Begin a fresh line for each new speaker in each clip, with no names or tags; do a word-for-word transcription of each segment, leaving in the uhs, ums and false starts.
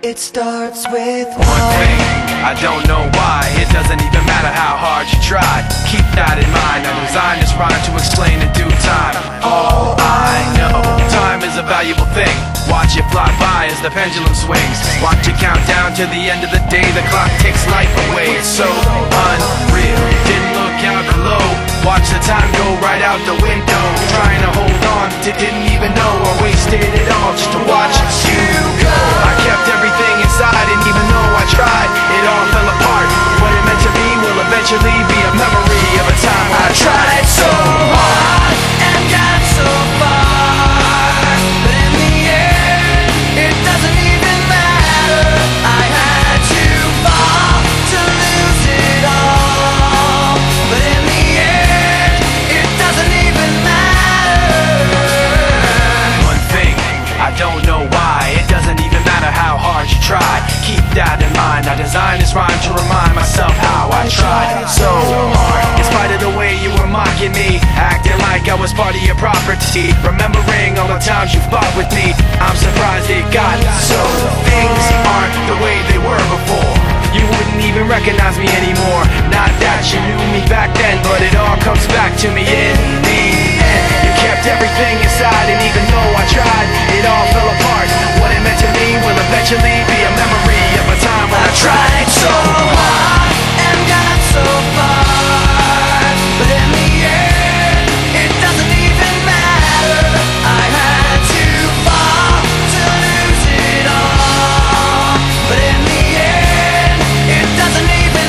It starts with
one thing, I don't know why. It doesn't even matter how hard you try. Keep that in mind. I designed this rhyme to explain in due time. All I know, time is a valuable thing. Watch it fly by as the pendulum swings. Watch it count down to the end of the day. The clock takes life away. It's so unreal. Didn't look out below. Watch the time go right out the window. Trying to hold on to didn't even know I wasted it all just to watch you go. I kept everything inside, and even though I tried, it all fell apart. What it meant to be will eventually be a memory of a time when I tried so hard and got so far, but in the end, it doesn't even matter. I had to fall to lose it all, but in the end, it doesn't even matter. One thing, I don't know why. It doesn't even matter how hard you try. Keep that in mind. I designed this rhyme to remind myself how I tried so hard. In spite of the way you were mocking me, acting like I was part of your property, remembering all the times you fought with me, I'm surprised it got so. Things aren't the way they were before. You wouldn't even recognize me anymore. Not that you knew me back then, but it all comes back to me in the end. You kept everything inside, and even though I tried, it all fell apart. What it meant to me will eventually be a memory of a time when I tried so hard and got so far, but in the end, it doesn't even matter. I had to fall to lose it all, but in the end, it doesn't even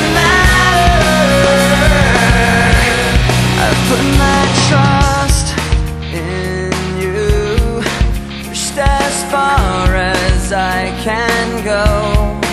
matter. I put my trust in you, pushed as far as I can go.